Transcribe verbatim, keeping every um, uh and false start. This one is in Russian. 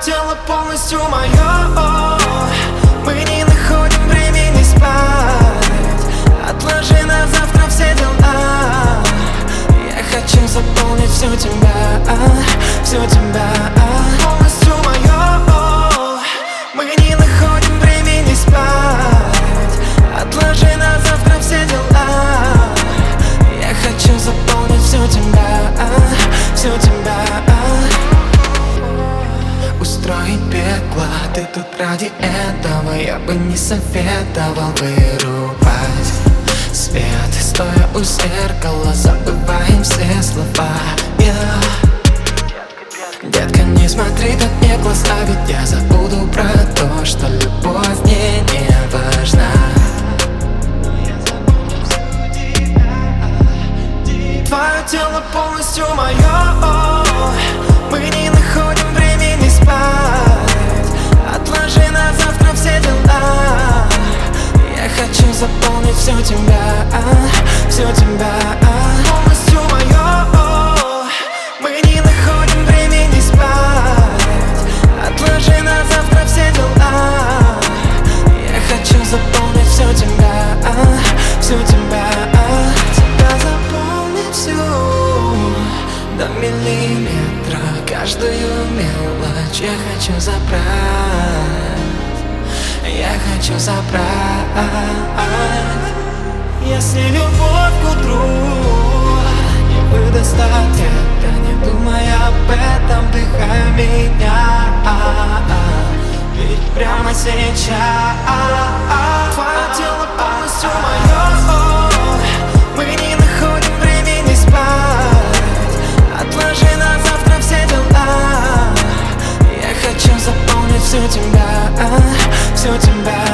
тело полностью мое. Мы не находим времени спать. Отложи на завтра все дела. Я хочу заполнить всю тебя, всю тебя. Полностью мое. Мы не находим времени спать. Отложи на завтра все дела. Я хочу заполнить всю тебя, всю тебя. Устроить пекло, ты тут ради этого. Я бы не советовал вырубать свет, стоя у зеркала, забываем все слова. yeah. Детка, не смотри так мне в глаза, ведь я забуду про то, что любовь мне не важна. Твое тело полностью мое. Мы не находим времени спать. Отложи на завтра все дела. Я хочу заполнить всю тебя, всю тебя. Полностью мое. Мы не находим времени спать. Отложи на завтра все дела. Я хочу заполнить всю тебя, всю тебя. Тебя заполнить всю до миллиметра. Каждую мелочь я хочу забрать. Я хочу забрать. Если любовь к утру не выдаст ответа, не думай об этом, дыхай меня. Ведь прямо сейчас твое тело полностью мое. Мы не находим времени спать. Отложи на завтра все дела. Я хочу заполнить всю тебя, всю тебя.